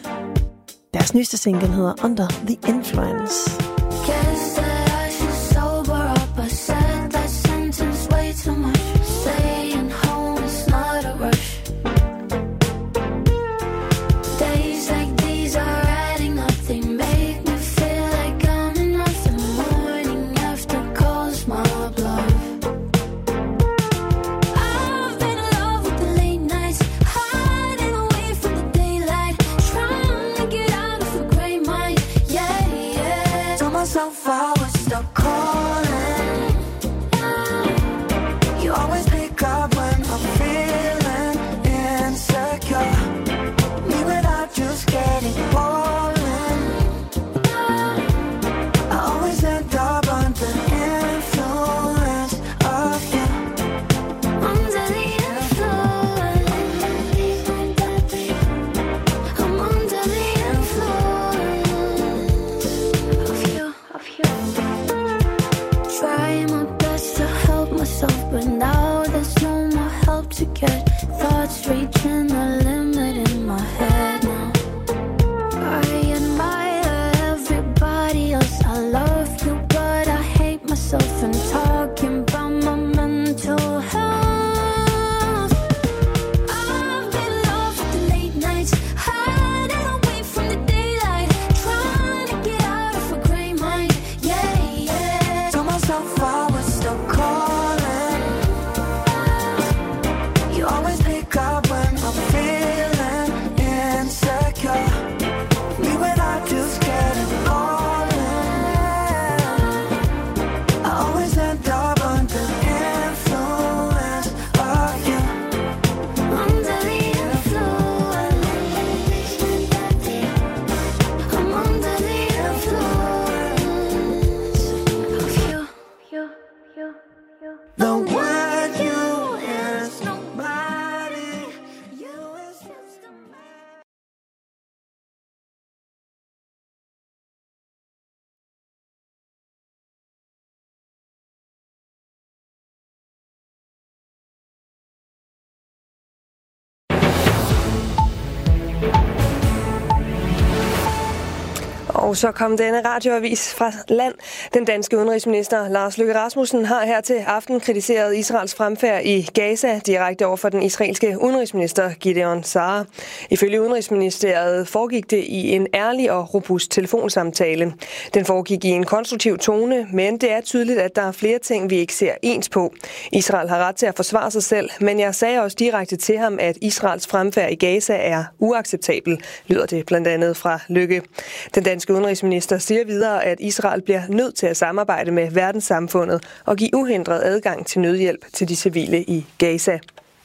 Deres nyeste single hedder Under the Influence. So far, what's the calling? You always pick up when I'm feeling Og så kom denne radioavis fra land. Den danske udenrigsminister Lars Løkke Rasmussen har her til aften kritiseret Israels fremfærd i Gaza direkte over for den israelske udenrigsminister Gideon Sa'ar. Ifølge Udenrigsministeriet foregik det i en ærlig og robust telefonsamtale. Den foregik i en konstruktiv tone, men det er tydeligt, at der er flere ting, vi ikke ser ens på. Israel har ret til at forsvare sig selv, men jeg sagde også direkte til ham, at Israels fremfærd i Gaza er uacceptabel, lyder det blandt andet fra Løkke. Den danske udenrigsminister siger videre, at Israel bliver nødt til at samarbejde med verdenssamfundet og give uhindret adgang til nødhjælp til de civile i Gaza.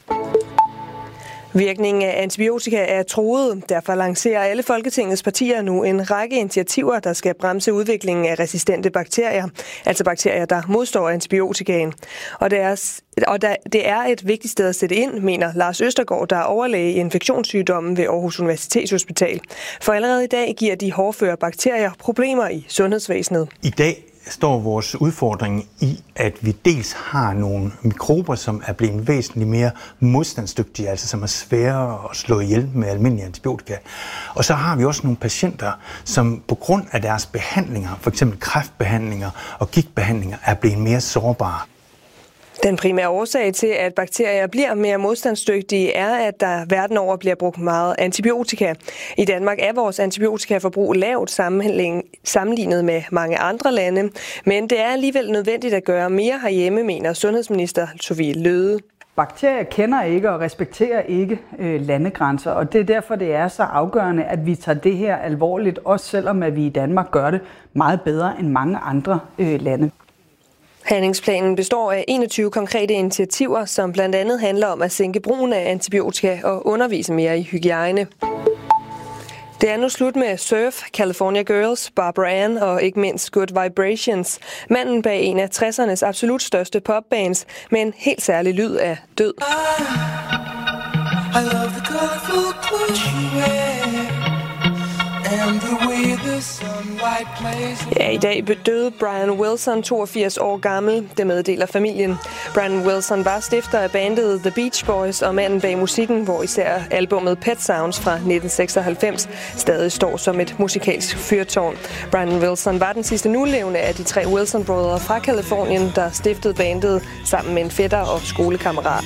Virkningen af antibiotika er truet. Derfor lancerer alle Folketingets partier nu en række initiativer, der skal bremse udviklingen af resistente bakterier, altså bakterier, der modstår antibiotikaen. Og det er et vigtigt sted at sætte ind, mener Lars Østergaard, der er overlæge i infektionssygdommen ved Aarhus Universitetshospital. For allerede i dag giver de hårdføre bakterier problemer i sundhedsvæsenet. I dag står vores udfordring i, at vi dels har nogle mikrober, som er blevet væsentligt mere modstandsdygtige, altså som er svære at slå ihjel med almindelige antibiotika. Og så har vi også nogle patienter, som på grund af deres behandlinger, f.eks. kræftbehandlinger og gigtbehandlinger, er blevet mere sårbare. Den primære årsag til, at bakterier bliver mere modstandsdygtige, er, at der verden over bliver brugt meget antibiotika. I Danmark er vores antibiotikaforbrug lavt sammenlignet med mange andre lande, men det er alligevel nødvendigt at gøre mere herhjemme, mener sundhedsminister Sophie Løhde. Bakterier kender ikke og respekterer ikke landegrænser, og det er derfor, det er så afgørende, at vi tager det her alvorligt, også selvom at vi i Danmark gør det meget bedre end mange andre lande. Handlingsplanen består af 21 konkrete initiativer, som blandt andet handler om at sænke brugen af antibiotika og undervise mere i hygiejne. Det er nu slut med Surf, California Girls, Barbara Ann og ikke mindst Good Vibrations. Manden bag en af 60'ernes absolut største popbands med en helt særlig lyd af død. I love the colorful clothes you wear. Ja, i dag døde Brian Wilson, 82 år gammel. Det meddeler familien. Brian Wilson var stifter af bandet The Beach Boys og manden bag musikken, hvor især albumet Pet Sounds fra 1996 stadig står som et musikalsk fyrtårn. Brian Wilson var den sidste nulevende af de 3 Wilson-brødre fra Californien, der stiftede bandet sammen med en fætter og skolekammerat.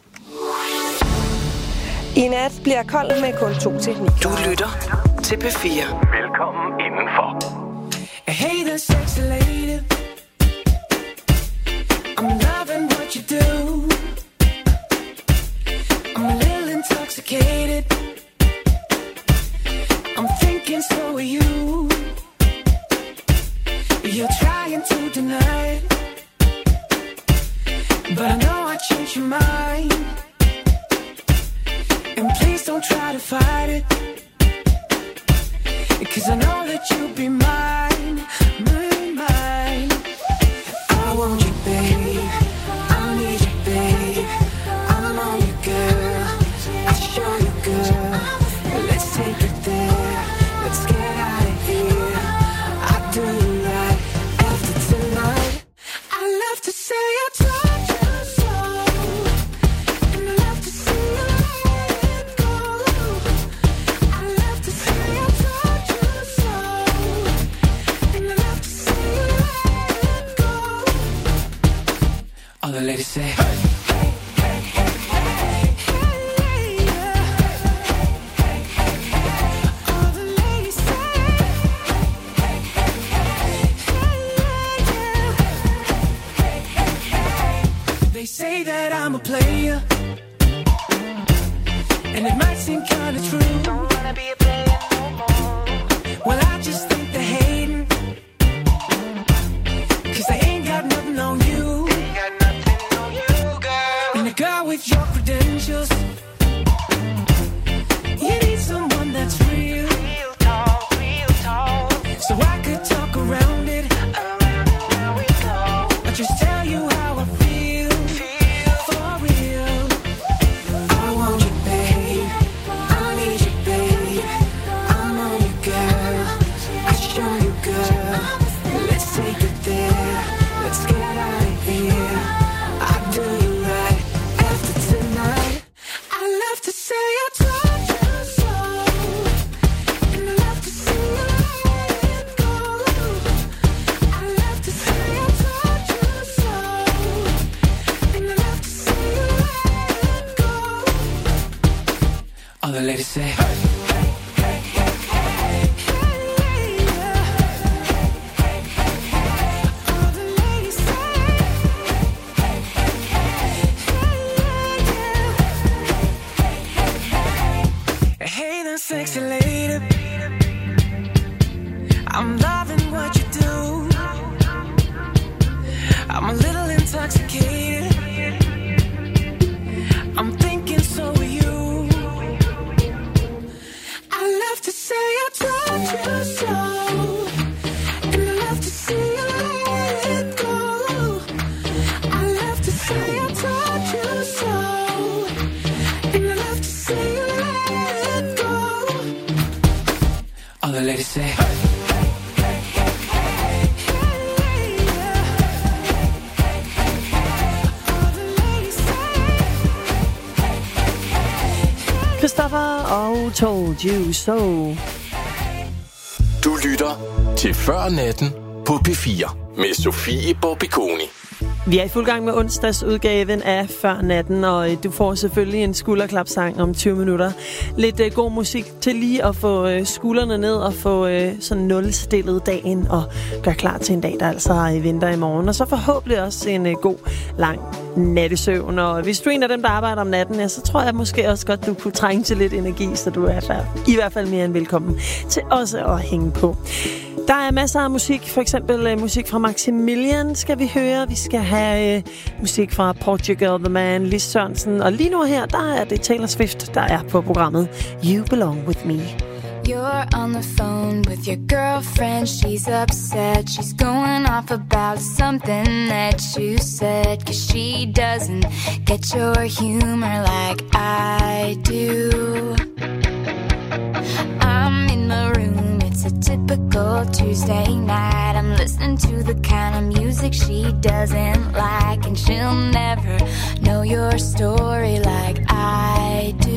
I nat bliver koldt med kun 2-9. Du lytter til P4. Velkommen indenfor. Hey there, sexy lady. I'm loving what you do. I'm a little intoxicated. I'm thinking so are you. You're trying to deny it, but I know I changed your mind. And please don't try to fight it, because I know that you'll be mine, mine, mine. I want you, babe. I need you, babe. I'm on you, girl. I show you, girl. Let's take it there. Let's get out of here. I do you right after tonight. I love to say I told you so, and I love to see you let it go. I love to say I told you so, and I love to see you let it go. All the ladies say, hey, hey, hey, hey, hey, hey, yeah. Hey, hey, hey, hey. All the ladies say, hey, hey, hey, hey, hey, yeah. Hey, hey, hey. They say that I'm a player, and it might seem kinda true. Don't wanna be a player no more. Well, I just think they're hating, 'cause they ain't got nothing on you. Ain't got nothing on you, girl. And a girl with your credentials, you need someone that's real, real talk, real talk. So I could talk around it, around we go. Or just tell you how I feel, feel for real. I want you, babe. I need you, babe. I'm on you, girl. I show you, girl. Let's take it there. Let's get out of here. I do you right after tonight. I love to say I told you so, and I love to see you let it say. Hey there, sexy lady, I'm loving what you do. I'm a little intoxicated, I'm thinking so are you. I love to say I told you so, and I love to see you let it go. I love to say I told you so, and I love to see you let it go. All the ladies say, hey. Christoffer og Told You So. Du lytter til Før Natten på P4 med Sofie Borbiconi. Vi er i fuld gang med onsdagsudgaven af Før Natten, og du får selvfølgelig en skulderklapsang om 20 minutter. Lidt god musik til lige at få skuldrene ned og få sådan nulstillet dagen og gøre klar til en dag, der altså venter i morgen. Og så forhåbentlig også en god, lang nattesøvn. Og hvis du er en af dem, der arbejder om natten, ja, så tror jeg måske også godt, du kunne trænge til lidt energi, så du er i hvert fald mere end velkommen til også at hænge på. Der er masser af musik, for eksempel musik fra Maximilian skal vi høre. Vi skal have musik fra Portugal The Man, Lis Sørensen. Og lige nu her, der er det Taylor Swift, der er på programmet You Belong With Me. You're on the phone with your girlfriend, she's upset. She's going off about something that you said, 'cause she doesn't get your humor like I do. I'm in my room, it's a typical Tuesday night. I'm listening to the kind of music she doesn't like, and she'll never know your story like I do.